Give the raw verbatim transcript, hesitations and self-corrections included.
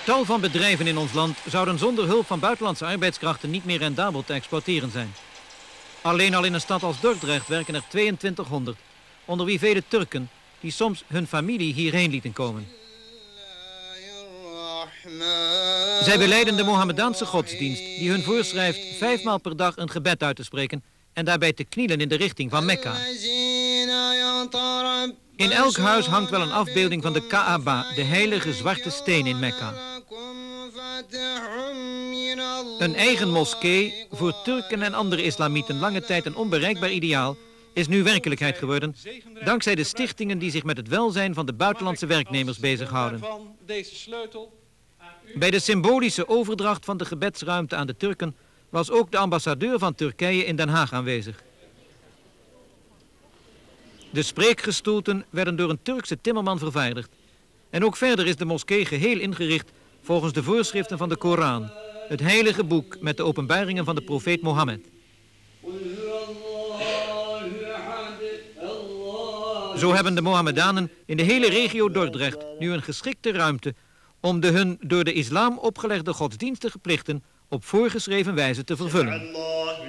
Tal van bedrijven in ons land zouden zonder hulp van buitenlandse arbeidskrachten niet meer rendabel te exploiteren zijn. Alleen al in een stad als Dordrecht werken er tweeëntwintighonderd, onder wie vele Turken die soms hun familie hierheen lieten komen. Zij belijden de Mohammedaanse godsdienst die hun voorschrijft vijfmaal per dag een gebed uit te spreken en daarbij te knielen in de richting van Mekka. In elk huis hangt wel een afbeelding van de Kaaba, de heilige zwarte steen in Mekka. Een eigen moskee, voor Turken en andere islamieten lange tijd een onbereikbaar ideaal, is nu werkelijkheid geworden, dankzij de stichtingen die zich met het welzijn van de buitenlandse werknemers bezighouden. Bij de symbolische overdracht van de gebedsruimte aan de Turken was ook de ambassadeur van Turkije in Den Haag aanwezig. De spreekgestoelten werden door een Turkse timmerman vervaardigd. En ook verder is de moskee geheel ingericht volgens de voorschriften van de Koran, het heilige boek met de openbaringen van de profeet Mohammed. Zo hebben de Mohammedanen in de hele regio Dordrecht nu een geschikte ruimte om de hun door de islam opgelegde godsdienstige plichten op voorgeschreven wijze te vervullen.